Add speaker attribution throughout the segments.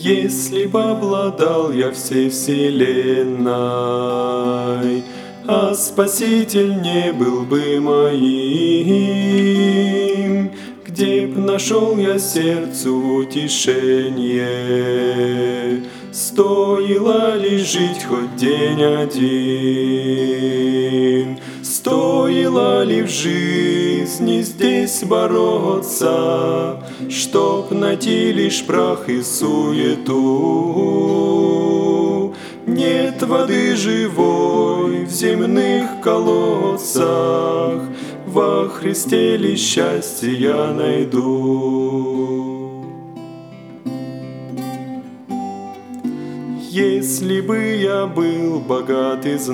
Speaker 1: Если б обладал я всей вселенной, а Спаситель не был бы моим, где б нашел я сердцу утешение? Стоило ли жить хоть день один? Стоило ли в жизни здесь бороться, чтоб найти лишь прах и суету? Нет воды живой в земных колодцах, во Христе ли счастье я найду? Если бы я был богат и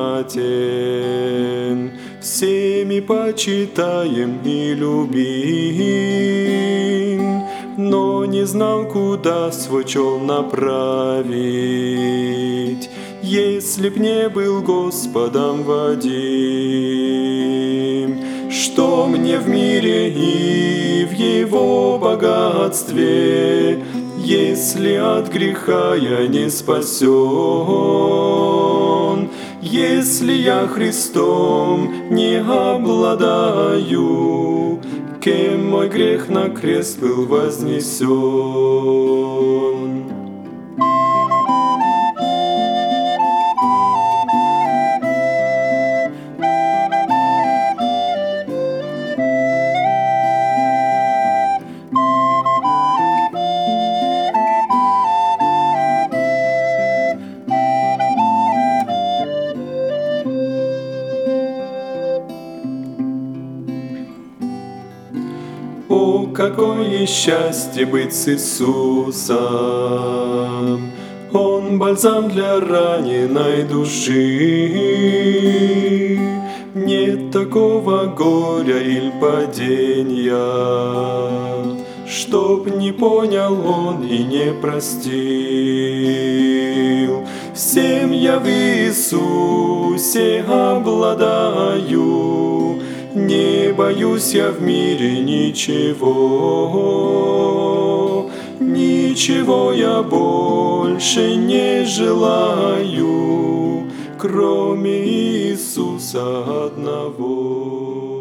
Speaker 1: знатен, всеми почитаем и любим, но не знал, куда свой чел направить, если б не был Господом водим. Что мне в мире и в его богатстве, если от греха я не спасен? Если я Христом не обладаю, кем мой грех на крест был вознесен? О, какое счастье быть с Иисусом! Он бальзам для раненой души. Нет такого горя или падения, чтоб не понял он и не простил. Всем я в Иисусе обладаю, не боюсь я в мире ничего, ничего я больше не желаю, кроме Иисуса одного.